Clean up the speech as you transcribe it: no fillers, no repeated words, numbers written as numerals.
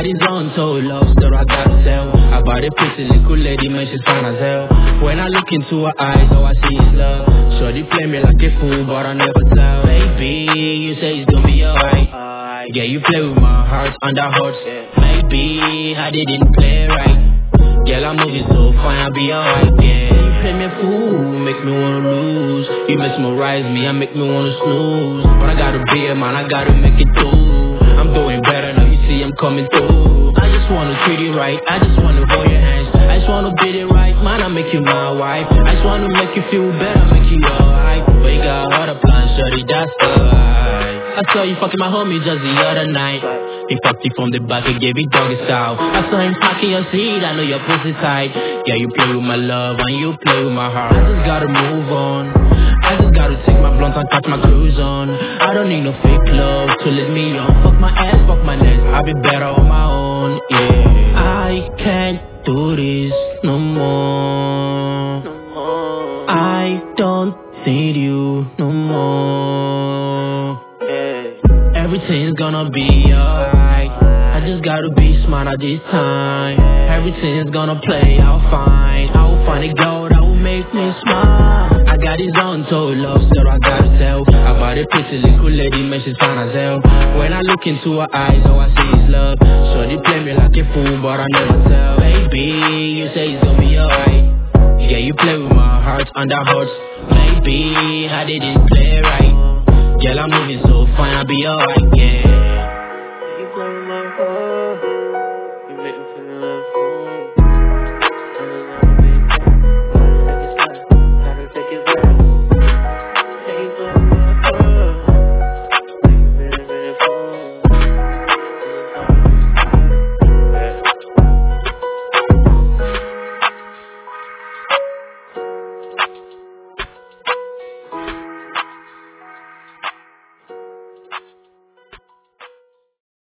got his own told love story I gotta tell. About a pretty little lady, man, she's fine as hell. When I look into her eyes, all I see is love. Shorty play me like a fool, but I never tell. Baby, you say it's gonna be alright. Yeah, you play with my heart under hurts. Maybe I didn't play right. Girl, I'm moving so fine, I'll be alright, yeah. You play me a fool, make me wanna lose. You mesmerize me, I make me wanna snooze. But I gotta be a man, I gotta make it through. I'm doing better now, you see I'm coming through. I just wanna treat you right, I just wanna hold your hands. I just wanna beat it right, man, I make you my wife. I just wanna make you feel better, make you alright. But you got other plans, shorty, that's alright. I saw you fucking my homie just the other night. He fucked you from the back and gave you doggy style. I saw him smacking your seat, I know your pussy tight. Yeah, you play with my love and you play with my heart. I just gotta move on. I just gotta take my blunt and catch my cruise on. I don't need no fake love to let me on. Fuck my ass, fuck my legs, I'll be better on my own, yeah. I can't do this no more. I don't need you no more. Everything's gonna be alright. I just gotta be smart at this time. Everything's gonna play out fine. I will find a girl that will make me smile. I got his own told love story I gotta tell. About a pretty little lady, man, she's fine as hell. When I look into her eyes, all I see is love. Shorty play me like a fool, but I never tell. Baby, you say it's gonna be alright. Yeah, you play with my heart under hurts. Maybe I didn't play right. Girl, I'm moving so fine, I'll be alright, yeah.